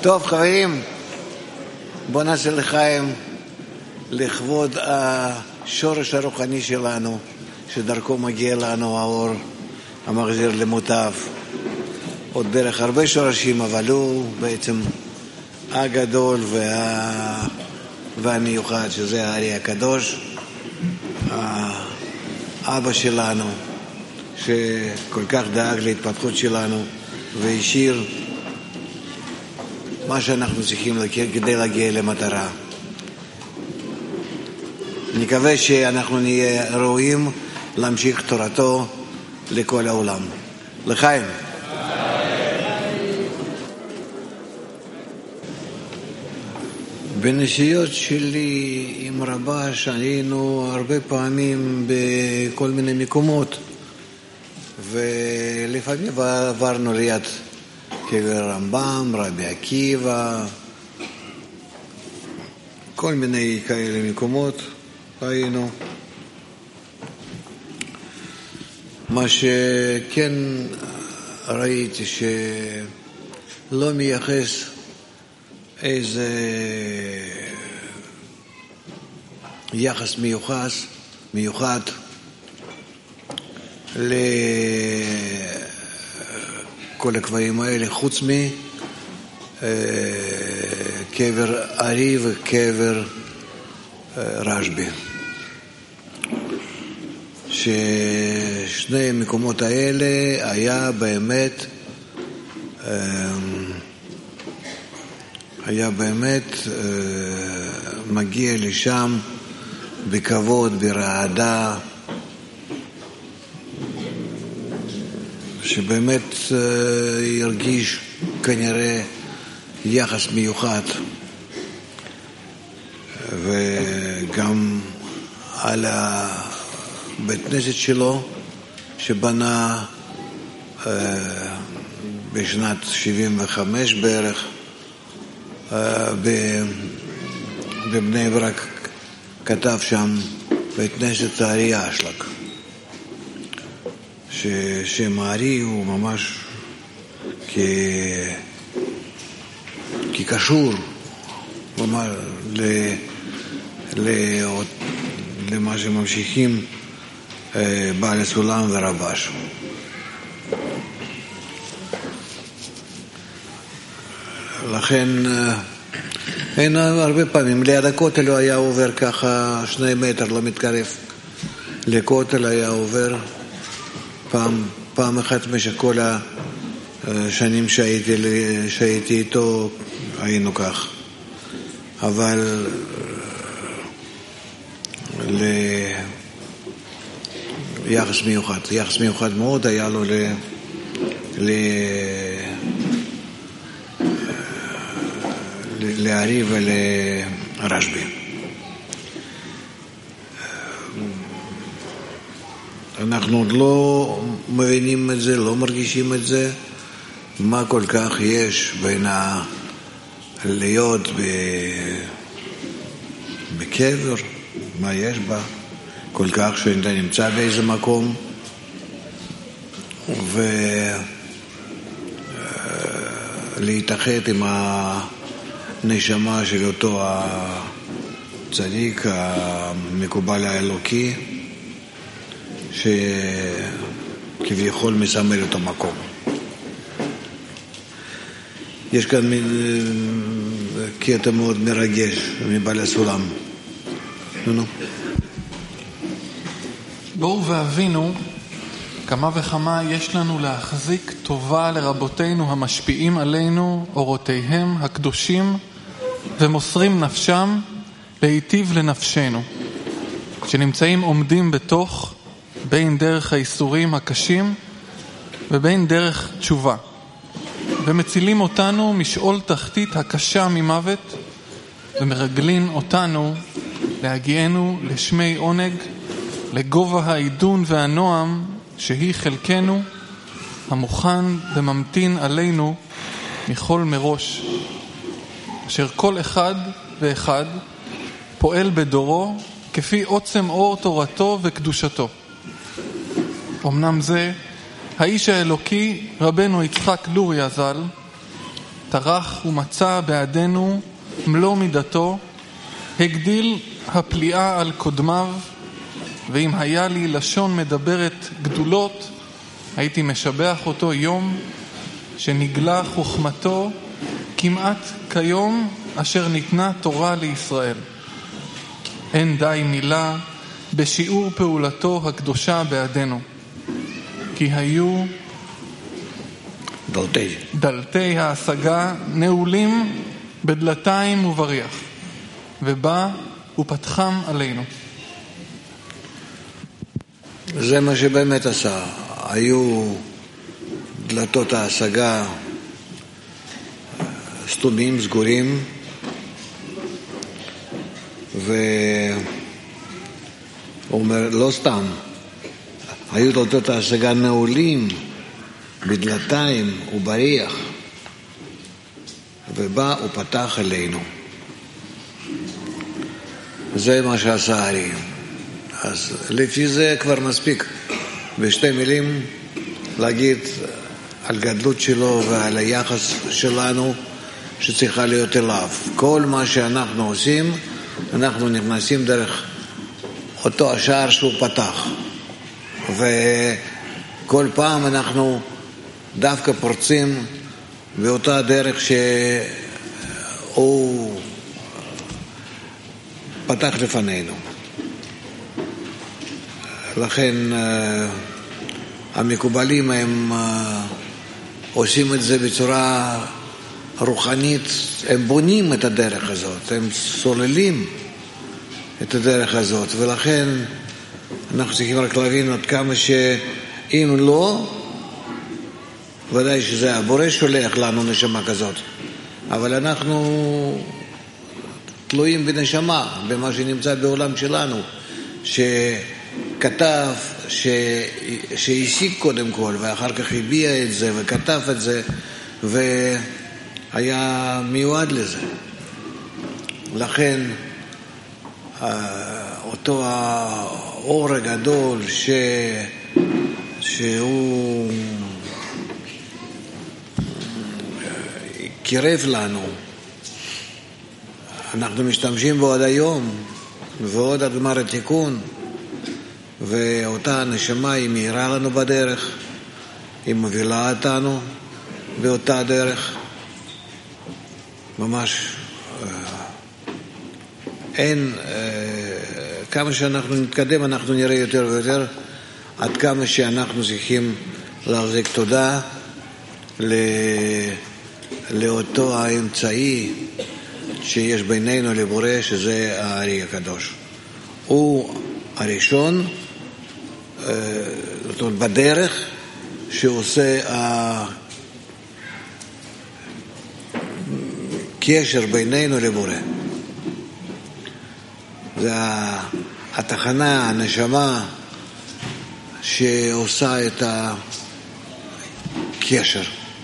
טוב, חברים, בואו נעשה לחיים לכבוד השורש הרוחני שלנו, שדרכו מגיע לנו האור המחזיר למוטב. עוד דרך הרבה שורשים, אבל הוא בעצם הגדול והמיוחד, שזה הארי הקדוש, האבא שלנו, שכל כך דאג להתפתחות שלנו והשאיר מה שאנחנו צריכים כדי להגיע למטרה. נקווה שאנחנו נהיה ראויים להמשיך תורתו לכל העולם. לחיים. בנסיעות שלי עם רבש היינו הרבה פעמים בכל מיני מקומות, ולפעמים עברנו ליד קבר רמב"ם, רבי עקיבא, כל מיני כאלה מקומות היינו. מה שכן ראיתי שלא מייחס איזה יחס מיוחד לכל הקברים האלה, חוץ מקבר ארי וקבר רשב"י, ששני המקומות האלה היה באמת מגיע לשם בכבוד, ברעדה, שבאמת ירגיש כנראה יחס מיוחד. וגם על הבית כנסת שלו שבנה בשנת 75 בערך בבני ברק, כתב שם בית כנסת הארי אשלג, ששם הארי הוא ממש כקשור ממש למה שממשיכים בעל הסולם ורבש. לכן אין הרבה פעמים ליד הכותל הוא היה עובר ככה 2 מטר, לא מתקרב לכותל, היה עובר פעם אחת במשך כל השנים שהייתי איתו היינו כך. אבל יחס מיוחד מאוד היה לו לארי ולרשב"י. אנחנו עוד לא מבינים את זה, לא מרגישים את זה, מה כל כך יש בין להיות בקבר, מה יש בה כל כך שאתה נמצא באיזה מקום ולהתאחד עם הנשמה של אותו הצדיק המקובל האלוקי שכביכול מסמל אותו מקום. יש כאן קטע מאוד מרגש מבעל הסולם. בואו ואבינו, כמה וכמה יש לנו להחזיק טובה לרבותינו המשפיעים עלינו, אורותיהם הקדושים ומוסרים נפשם להיטיב לנפשנו, שנמצאים עומדים בתוך בין דרך האיסורים הקשים ובין דרך תשובה, ומצילים אותנו משאול תחתית הקשה ממוות, ומרגלים אותנו להגיענו לשמי עונג, לגובה העידון והנועם שהיא חלקנו, המוכן וממתין עלינו מכל מראש, אשר כל אחד ואחד פועל בדורו כפי עוצם אור תורתו וקדושתו. אמנם זה האיש האלוקי רבנו יצחק לוריה ז"ל, טרח ומצא בעדנו מלוא מידתו, הגדיל הפליאה על קודמיו, ואם היה לי לשון מדברת גדולות, הייתי משבח אותו יום שנגלה חוכמתו כמעט כיום אשר ניתנה תורה לישראל. אין די מילה בשיעור פעולתו הקדושה בעדנו, כי היו דלתי ההשגה נעולים בדלתיים ובריח, ובא ופתחם עלינו. זה מה שבאמת עשה. היו דלתות ההשגה סתומים, סגורים, והוא אומר, לא סתם, היו דלתות ההשגה נעולים בדלתיים ובריח, ובא ופתח עלינו. זה מה שעשה הארי. אז לפי זה כבר מספיק בשתי מילים להגיד על גדלות שלו ועל היחס שלנו שצריכה להיות אליו. כל מה שאנחנו עושים, אנחנו נכנסים דרך אותו השער שהוא פתח, וכל פעם אנחנו דווקא פורצים באותה דרך שהוא פתח לפנינו. לכן המקובלים הם עושים את זה בצורה רוחנית, הם בונים את הדרך הזאת, הם סוללים את הדרך הזאת, ולכן אנחנו צריכים רק להבין עד כמה שאם לא, ודאי שזה הבורא שולח לנו נשמה כזאת, אבל אנחנו תלויים בנשמה, במה שנמצא בעולם שלנו, שכתב, שהשיג קודם כל, ואחר כך הביע את זה, וכתב את זה, והיה מיועד לזה. לכן, אותו האור הגדול שהוא קירב לנו, אנחנו משתמשים בו עד היום, ועוד עד גמר התיקון, ואותה הנשמה היא מהירה לנו בדרך, היא מובילה אותנו באותה דרך. ממש אין, כמה שאנחנו נתקדם אנחנו נראה יותר ויותר עד כמה שאנחנו צריכים להחזיק תודה לאותו האמצעי שיש בינינו לבורא, שזה הארי הקדוש. הוא הראשון, זאת אומרת, בדרך שעושה הקשר בינינו לבורא. זה התחנה, הנשמה שעושה את הקשר.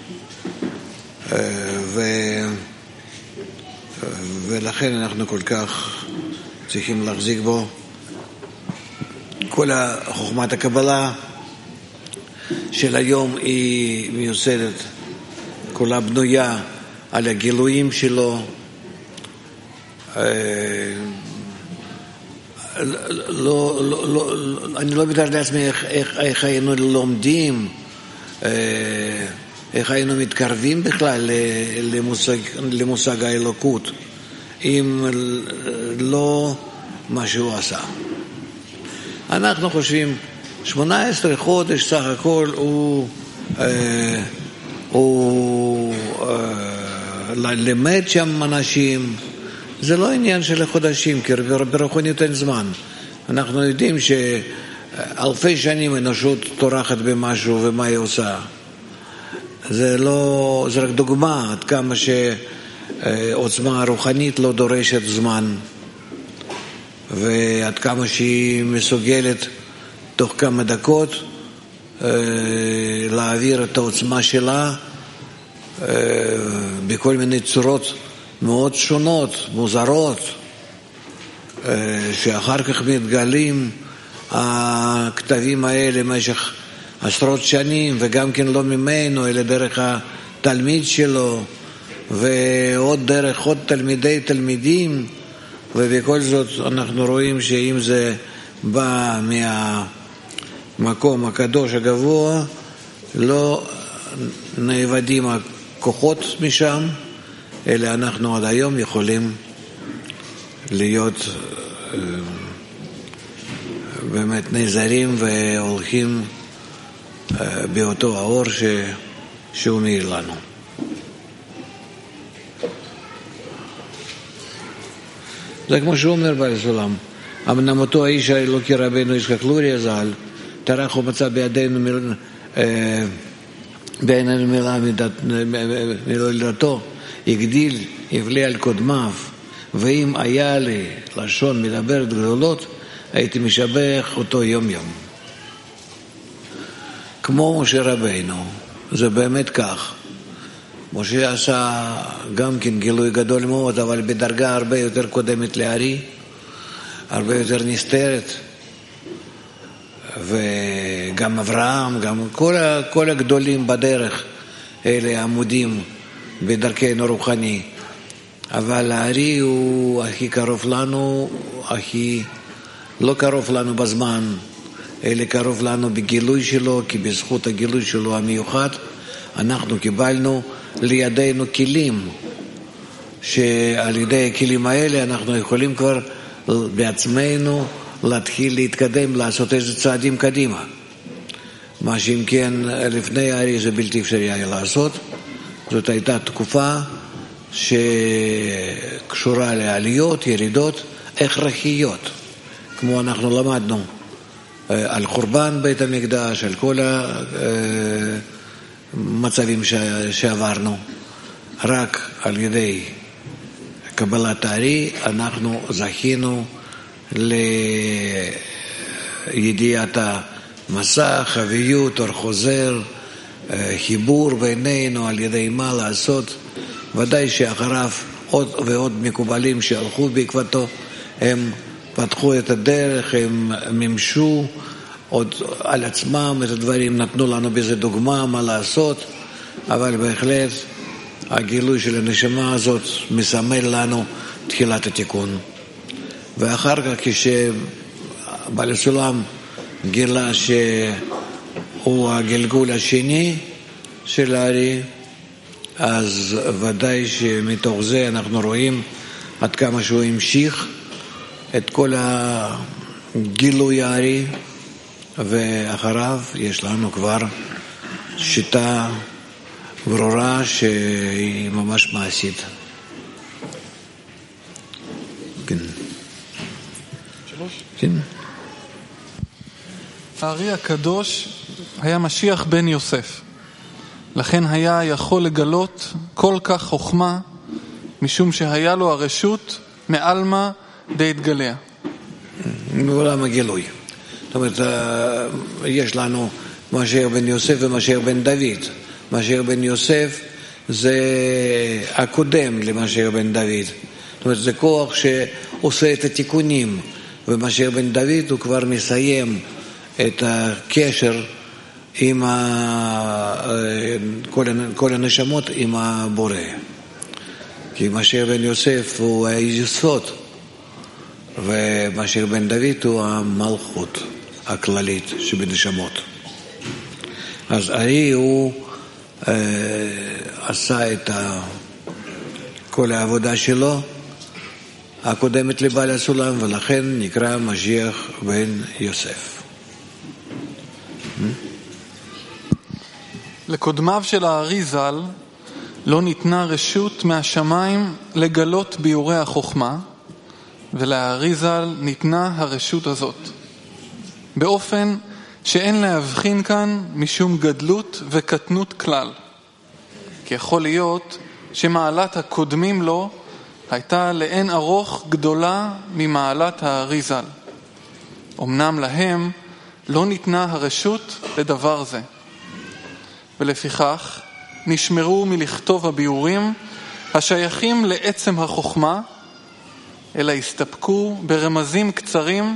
ולכן אנחנו כל כך צריכים להחזיק בו. כל חוכמת הקבלה של היום היא מיוסדת, כולה בנויה על הגילויים שלו. אני לא מתאר לעצמי איך היינו לומדים, איך היינו מתקרבים בכלל למושג האלוקות, אם לא מה שהוא עשה. אנחנו חושבים 18 חודש סך הכל הוא למד שם אנשים. זה לא עניין של חודשים, כי ברוחניות אין זמן. אנחנו יודעים שאלפי שנים אנושות תורחת במשהו ומה היא עושה. זה רק דוגמה עד כמה שעוצמה הרוחנית לא דורשת זמן, ועד כמה שהיא מסוגלת תוך כמה דקות להעביר את העוצמה שלה בכל מיני צורות מאוד שונות, מוזרות, שאחר כך מתגלים הכתבים האלה במשך עשרות שנים, וגם כן לא ממנו, אלא דרך התלמיד שלו, ועוד דרך עוד תלמידים, ובכל זאת אנחנו רואים שאם זה בא מהמקום הקדוש הגבוה, לא נאבדים הכוחות משם, אלא אנחנו עד היום יכולים להיות באמת נזרים והולכים באותו האור שהוא מאיר לנו. זה כמו שהוא אומר בעל הסולם, אמנם אותו האיש האלוקי רבנו יצחק לוריה ז"ל, טרח ומצא בידינו מילה מלידתו, הגדיל הבלי על קודמיו, ואם היה לי לשון מדברת גדולות, הייתי משבח אותו יום יום. כמו משה רבנו, זה באמת כך. משה עשה גם כן גילוי גדול מאוד, אבל בדרגה הרבה יותר קודמת לארי, הרבה יותר נסתרת. וגם אברהם, גם כל הגדולים בדרך, אלה עמודים בדרכנו רוחני. אבל הארי הוא הכי קרוב לנו, הכי לא קרוב לנו בזמן, אלא קרוב לנו בגילוי שלו, כי בזכות הגילוי שלו המיוחד, אנחנו קיבלנו לידינו כלים, שעל ידי הכלים האלה אנחנו יכולים כבר בעצמנו להתחיל להתקדם, לעשות איזה צעדים קדימה. מה שאם כן לפני הארי זה בלתי אפשרי היה לעשות. זאת הייתה תקופה שקשורה לעליות, ירידות הכרחיות, כמו אנחנו למדנו על חורבן בית המקדש, על כל המצבים שעברנו. רק על ידי קבלת הארי אנחנו זכינו לידיעת המסע, חוויות, אור חוזר, חיבור בינינו על ידי מה לעשות. ודאי שאחריו עוד ועוד מקובלים שהלכו בעקבתו, הם פתחו את הדרך, הם ממשו עוד על עצמם את הדברים, נתנו לנו בזה דוגמה מה לעשות, אבל בהחלט הגילוי של הנשמה הזאת מסמל לנו תחילת התיקון. ואחר כך כשבעל הסולם גילה שהוא הגלגול השני של הארי, אז ודאי שמתוך זה אנחנו רואים עד כמה שהוא המשיך את כל הגילוי הארי, ואחריו יש לנו כבר שיטה ברורה שהיא ממש מעשית. כן. כן. הארי הקדוש היה משיח בן יוסף. לכן היה יכול לגלות כל כך חוכמה, משום שהיה לו הרשות מעלמא דהתגליה. מעולם הגילוי. זאת אומרת, יש לנו משיח בן יוסף ומשיח בן דוד. משיח בן יוסף זה הקודם למשיח בן דוד. זאת אומרת, זה כוח שעושה את התיקונים, ומשיח בן דוד הוא כבר מסיים את הקשר עם כל הנשמות עם הבורא. כי משיח בן יוסף הוא היסוד, ומשיח בן דוד הוא המלכות הכללית שבנשמות. אז הארי הוא עשה את כל העבודה שלו הקודמת לבעל הסולם, ולכן נקרא משיח בן יוסף. לקודמיו של הארי ז"ל לא ניתנה רשות מהשמיים לגלות ביורי החוכמה, ולארי ז"ל ניתנה הרשות הזאת, באופן שאין להבחין כאן משום גדלות וקטנות כלל. כי יכול להיות שמעלת הקודמים לו הייתה לאין ארוך גדולה ממעלת הארי ז"ל. אמנם להם לא ניתנה הרשות לדבר זה, ולפיכך נשמרו מלכתוב הביאורים השייכים לעצם החוכמה, אלא הסתפקו ברמזים קצרים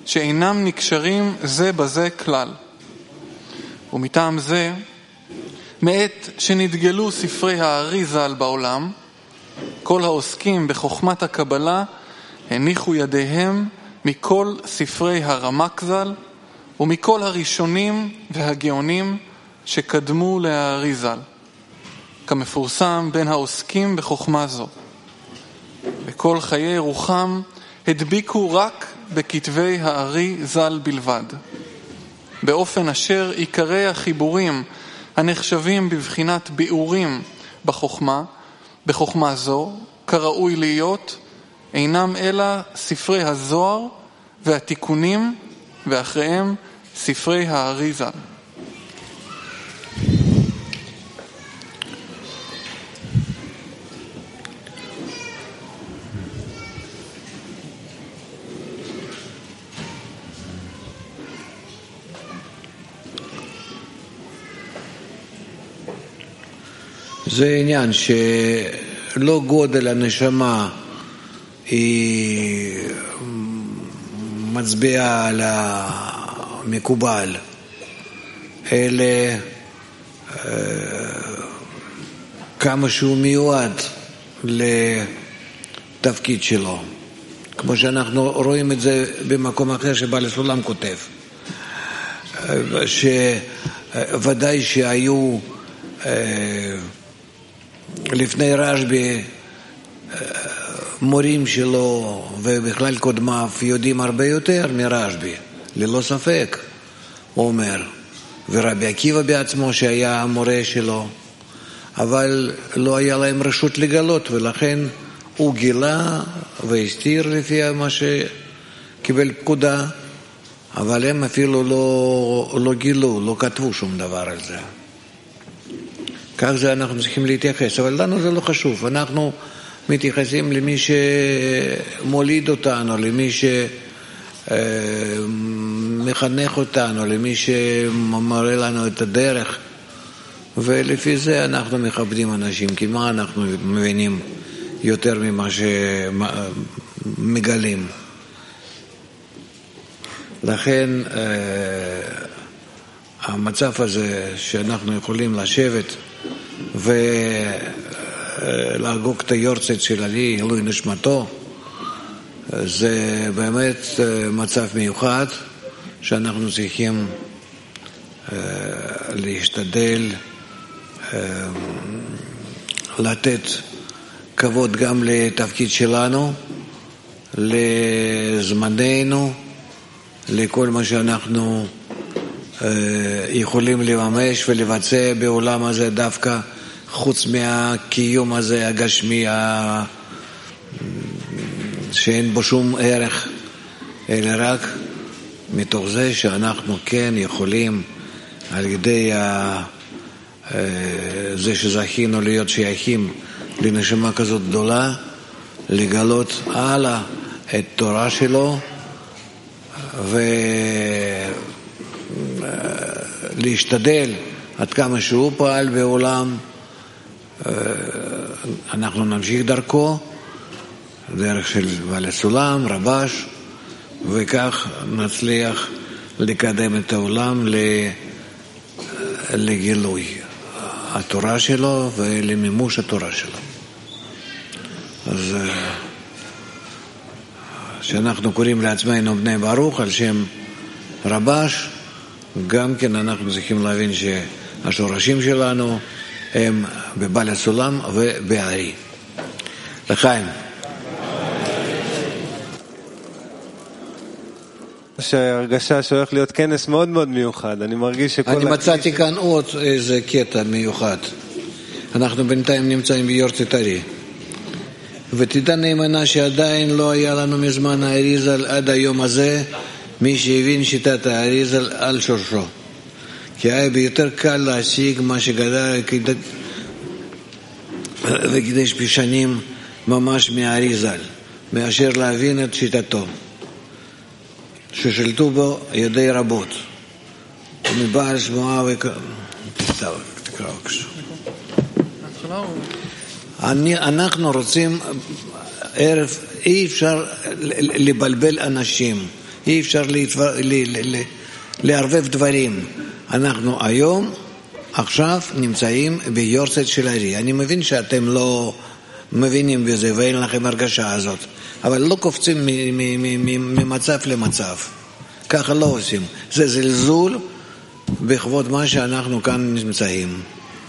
שאינם נקשרים זה בזה כלל. ומטעם זה מעת שנתגלו ספרי האריז"ל בעולם, כל העוסקים בחוכמת הקבלה הניחו ידיהם מכל ספרי הרמ"ק ז"ל ומכל הראשונים והגאונים שקדמו להאריז"ל, כמפורסם בין העוסקים בחוכמה זו. וכל חיי רוחם הדביקו רק בכתבי הארי ז"ל בלבד, באופן אשר עיקרי החיבורים הנחשבים בבחינת ביאורים בחוכמה זו, כראוי להיות, אינם אלא ספרי הזוהר והתיקונים, ואחריהם ספרי הארי ז"ל. זה עניין שלא גודל הנשמה היא מצביעה על המקובל, אלא כמה שהוא מיועד לתפקיד שלו. כמו שאנחנו רואים את זה במקום אחר שבעל הסולם כותב, שוודאי שהיו לפני רשב"י מורים שלו ובכלל קודמיו יודעים הרבה יותר מרשב"י, ללא ספק, הוא אומר, ורבי עקיבא בעצמו שהיה המורה שלו, אבל לא היה להם רשות לגלות, ולכן הוא גילה והסתיר לפי מה שקיבל פקודה, אבל הם אפילו לא גילו, לא כתבו שום דבר על זה. כך זה אנחנו צריכים להתייחס, אבל לנו זה לא חשוב. אנחנו מתייחסים למי שמוליד אותנו, למי שמחנך אותנו, למי שמראה לנו את הדרך, ולפי זה אנחנו מכבדים אנשים, כי מה אנחנו מבינים יותר ממה שמגלים. לכן המצב הזה שאנחנו יכולים לשבת ולהגוג את היורצייט של עלי, אלוהי נשמתו, זה באמת מצב מיוחד שאנחנו צריכים להשתדל לתת כבוד גם לתפקיד שלנו, לזמננו, לכל מה שאנחנו יכולים לממש ולבצע בעולם הזה, דווקא חוץ מהקיום הזה הגשמי שאין בו שום ערך, אלא רק מתוך זה שאנחנו כן יכולים על ידי זה שזכינו להיות שייכים לנשמה כזאת גדולה, לגלות הלאה את תורה שלו ולהשתדל עד כמה שהוא פעל בעולם. אנחנו נמשיך דרכו, דרך של בעל הסולם, רבש, וכך נצליח לקדם את העולם לגילוי התורה שלו ולמימוש התורה שלו. אז שאנחנו קוראים לעצמנו בני ברוך על שם רבש, גם כן אנחנו צריכים להבין שהשורשים שלנו הם בבעל הסולם ובארי. לחיים. שההרגשה שהולך להיות כנס מאוד מאוד מיוחד. אני מרגיש שכל... אני מצאתי כאן עוד איזה קטע מיוחד. אנחנו בינתיים נמצאים ביורצייט ארי. ותדע נאמנה שעדיין לא היה לנו מזמן האריז"ל עד היום הזה, מי שהבין שיטת האריז"ל על שורשו. כי היה ביותר קל להשיג מה שגדל וקידש בשנים ממש מהאריז"ל, מאשר להבין את שיטתו, ששלטו בו ידי רבות, ומבעל שמועה תקרא בבקשה. אנחנו רוצים ערב, אי אפשר לבלבל אנשים, אי אפשר לערבב דברים. אנחנו היום עכשיו נמצאים ביורצייט של הארי. אני מבין שאתם לא מבינים בזה ואין לכם הרגשה הזאת, אבל לא קופצים ממצב למצב. ככה לא עושים. זה זלזול בכבוד מה שאנחנו כאן נמצאים.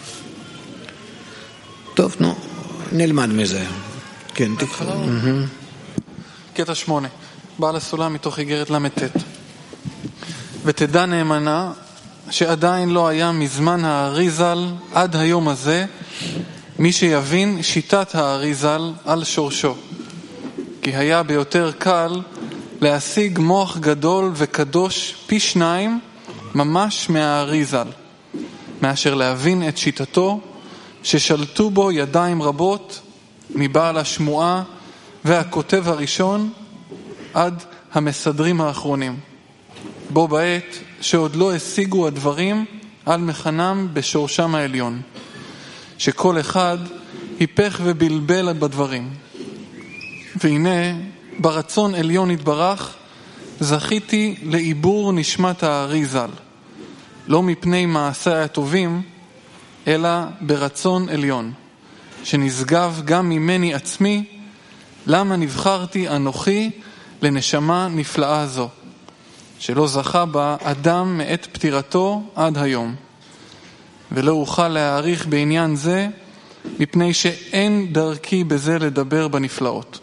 טוב, נו, נלמד מזה. כן, תקרא. קטע 8, בעל הסולם מתוך איגרת למ"ט. ותדע נאמנה שעדיין לא היה מזמן האריזל עד היום הזה מי שיבין שיטת האריזל על שורשו, כי היה ביותר קל להשיג מוח גדול וקדוש פי 2 ממש מהאריזל, מאשר להבין את שיטתו ששלטו בו ידיים רבות מבעל השמועה והכותב הראשון עד המסדרים האחרונים, בו בעת שעוד לא השיגו הדברים על מכנם בשורשם העליון, שכל אחד היפך ובלבל בדברים. והנה ברצון עליון התברך זכיתי לעיבור נשמת האריזל, לא מפני מעשי הטובים אלא ברצון עליון שנשגב גם ממני עצמי, למה נבחרתי אנוכי לנשמה נפלאה זו שלא זכה בה אדם מעת פטירתו עד היום, ולא אוכל להעריך בעניין זה מפני שאין דרכי בזה לדבר בנפלאות.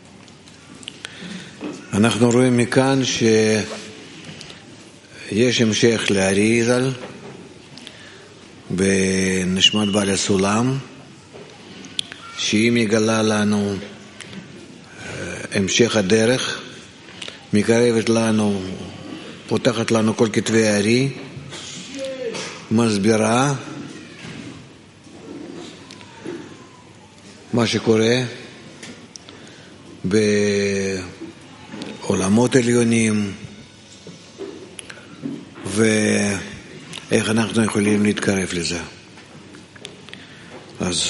אנחנו רואים מכאן שיש המשך לאריזל בנשמת בעל הסולם, שהיא מגלה לנו המשך הדרך, מקרבת לנו, פותחת לנו כל כתבי הארי, מסבירה מה שקורה בעולמות עליונים ואיך אנחנו יכולים להתקרב לזה. אז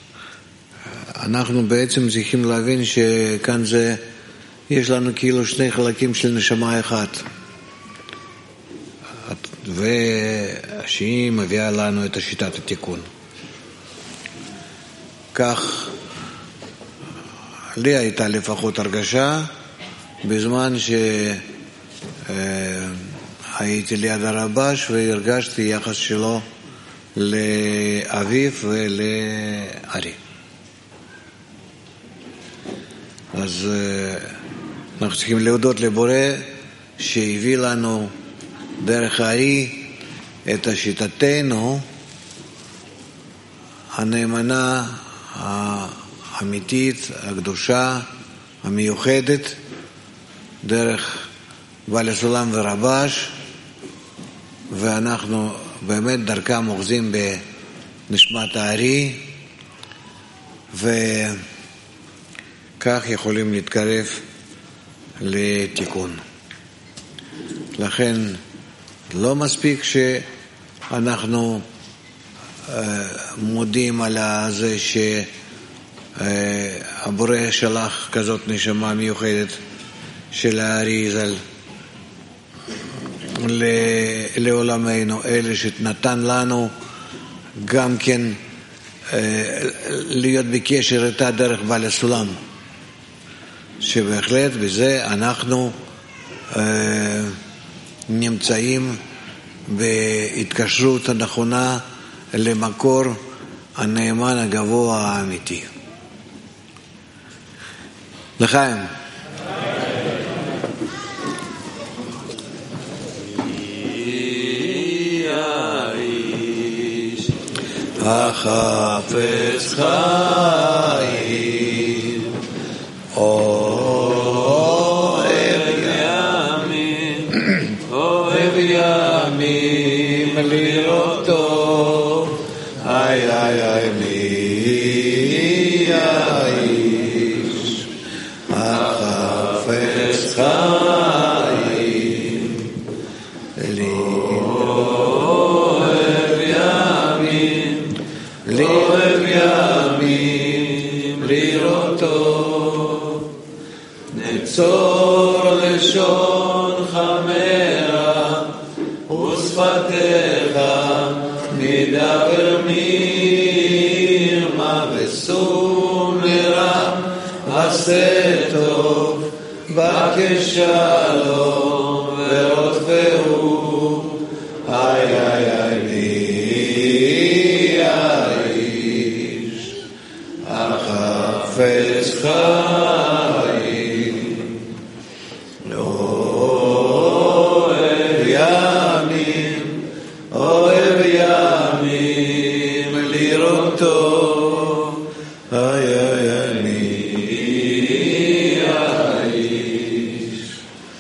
אנחנו בעצם צריכים להבין שכאן יש לנו כאילו שני חלקים של נשמה אחת, ושהיא מביאה לנו את שיטת התיקון. כך לי הייתה לפחות הרגשה בזמן שהייתי ליד הרבש והרגשתי יחס שלו לאביו ולארי. אז אנחנו צריכים להודות לבורא שהביא לנו דרך הארי את שיטתנו הנאמנה, האמיתית, הקדושה, המיוחדת, דרך בעל הסולם ורבש, ואנחנו באמת דרכם אוחזים בנשמת הארי, וכך יכולים להתקרב לתיקון. לכן לא מספיק שאנחנו מודים על זה שהבורא שלח כזאת נשמה מיוחדת של האריזל לעולמנו, אלה שנתן לנו גם כן להיות בקשר איתה דרך בעל הסולם, שבהחלט בזה אנחנו נמצאים בהתקשרות הנכונה למקור הנאמן הגבוה האמיתי. לחיים. החפץ חיים אוהב ימים לראותו, איי איי איי מי האיש החפץ חיים אוהב ימים לראותו, נצור לשון חמרה ושפתיך דבר מרמה ושום מרע, עשה טוב, בקש שלום ורודפהו. איי איי איי לי האיש החפץ חיים, אוהב ימים, אוהב ימים לראותו. איי איי איי לי האיש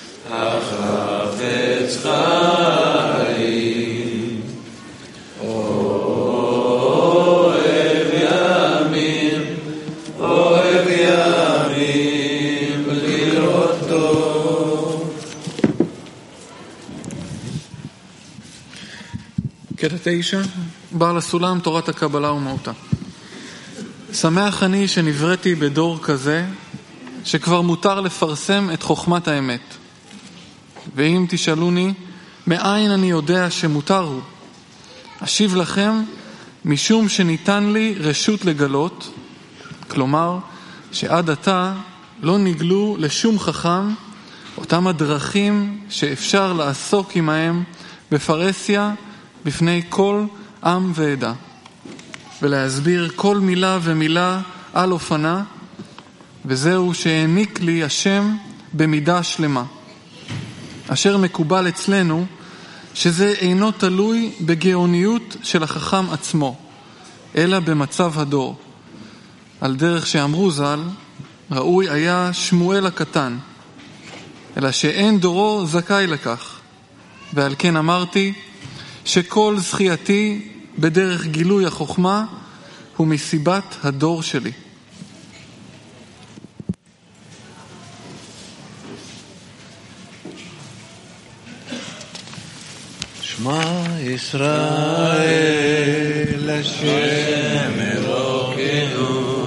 החפץ חיים, אוהב ימים, אוהב ימים לראותו. קטע 9, בעל הסולם, תורת הקבלה ומהותה. שמח אני שנבראתי בדור כזה, שכבר מותר לפרסם את חוכמת האמת. ואם תשאלוני, מאין אני יודע שמותר הוא? אשיב לכם, משום שניתן לי רשות לגלות, כלומר, שעד עתה לא נגלו לשום חכם אותם הדרכים שאפשר לעסוק עמהם בפרסיה בפני כל עם ועדה, ולהסביר כל מילה ומילה על אופנה, וזהו שהעניק לי השם במידה שלמה, אשר מקובל אצלנו שזה אינו תלוי בגאוניות של החכם עצמו, אלא במצב הדור. על דרך שאמרו ז"ל, ראוי היה שמואל הקטן, אלא שאין דורו זכאי לכך. ועל כן אמרתי שכל זכייתי בדרך גילוי החוכמה הוא מסיבת הדור שלי. שמע ישראל השם אלוקינו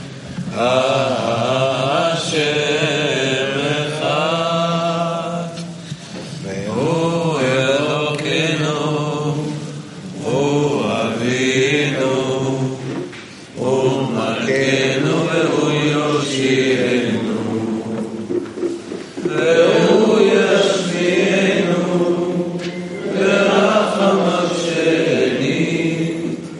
השם אחד, והוא אלוקינו, הוא אבינו, הוא מלכנו והוא יושיענו, והוא ישמיענו ברחמיו שני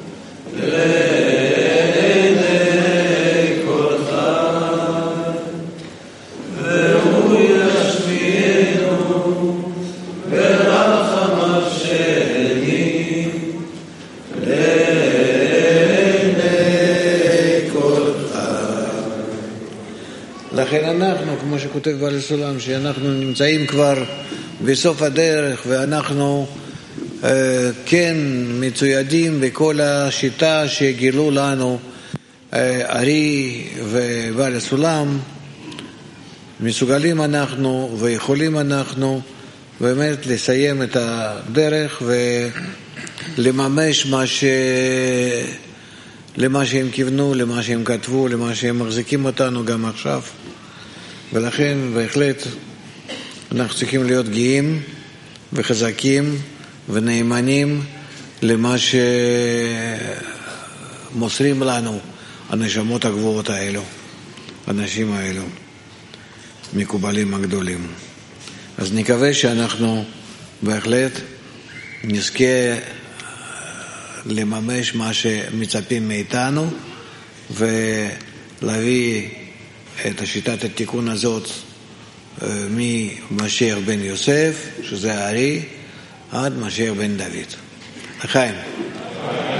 לעיני כל חי, והוא ישמיענו ברחמיו שני לעיני כל חי. לכן אנחנו, כמו שכותב בעל הסולם, שאנחנו נמצאים כבר בסוף הדרך, ואנחנו כן מצוידים בכל השיטה שגילו לנו ארי ובעל הסולם, מסוגלים אנחנו ויכולים אנחנו באמת לסיים את הדרך ולממש למה שהם כיוונו, למה שהם כתבו, למה שהם מחזיקים אותנו גם עכשיו. ולכן בהחלט אנחנו צריכים להיות גאים וחזקים ונאמנים למה שמוסרים לנו הנשמות הגבוהות האלו, האנשים האלו, מקובלים הגדולים. אז נקווה שאנחנו בהחלט נזכה לממש מה שמצפים מאיתנו, ולהביא את שיטת התיקון הזאת ממשיח בן יוסף, שזה הארי, עד משיח בן דוד. לחיים.